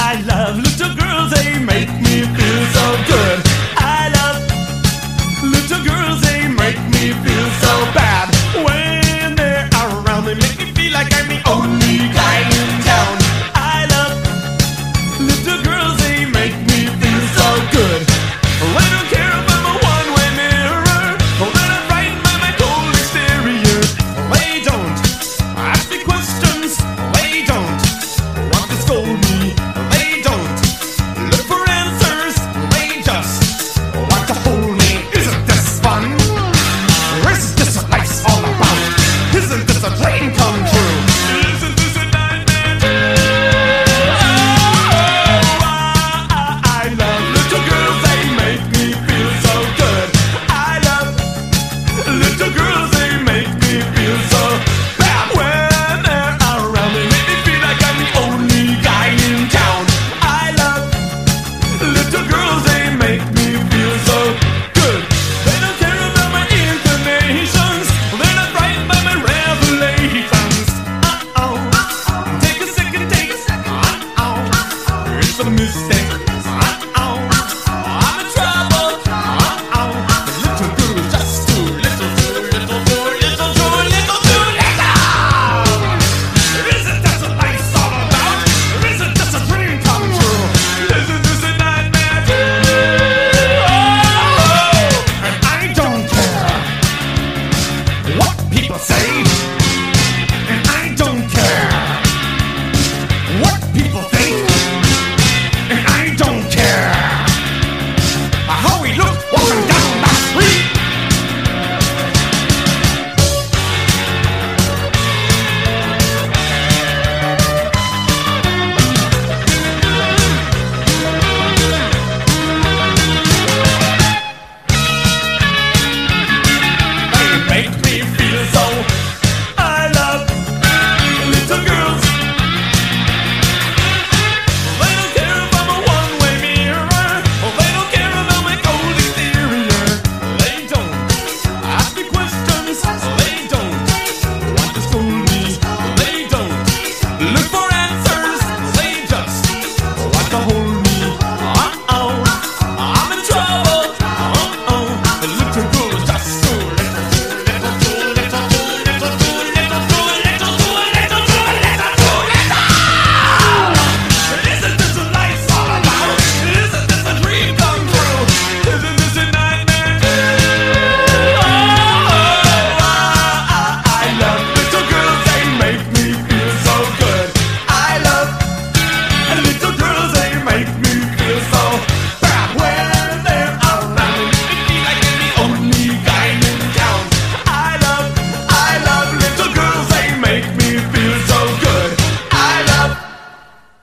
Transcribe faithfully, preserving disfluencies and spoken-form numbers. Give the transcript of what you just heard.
I love little girls, they make me feel so good. I love little girls, they make me feel so bad. When they're around, they make me feel like I'm the only guy in town. I love little girls, they make me feel so good. I don't care if I'm a one-way mirror, or that I'm frightened by my cold exterior. They don't ask me questions, they don't want to scold me, they don't look for answers, they just want to hold me. Isn't this fun? Or isn't this what life's all about? Isn't this a dream come true? Isn't this a nightmare too? Oh, I, I love little girls, they make me feel so good. I love little girls, they make me feel so bad. When they're around, they make me feel like I'm the only guy in town. I love little girls, they make me feel so good. They don't care about my inclinations, they're not frightened by my revelations. Uh-oh, take a second take. Uh-oh, here's for the mistake. Uh-oh, I'm in trouble. Uh-oh, the little girl is just too little, too little, too little, too little, too little. Isn't that what life's all about? Isn't this a dream come true? Isn't this a nightmare too? Oh, and I don't care what people say, and I don't care what people think.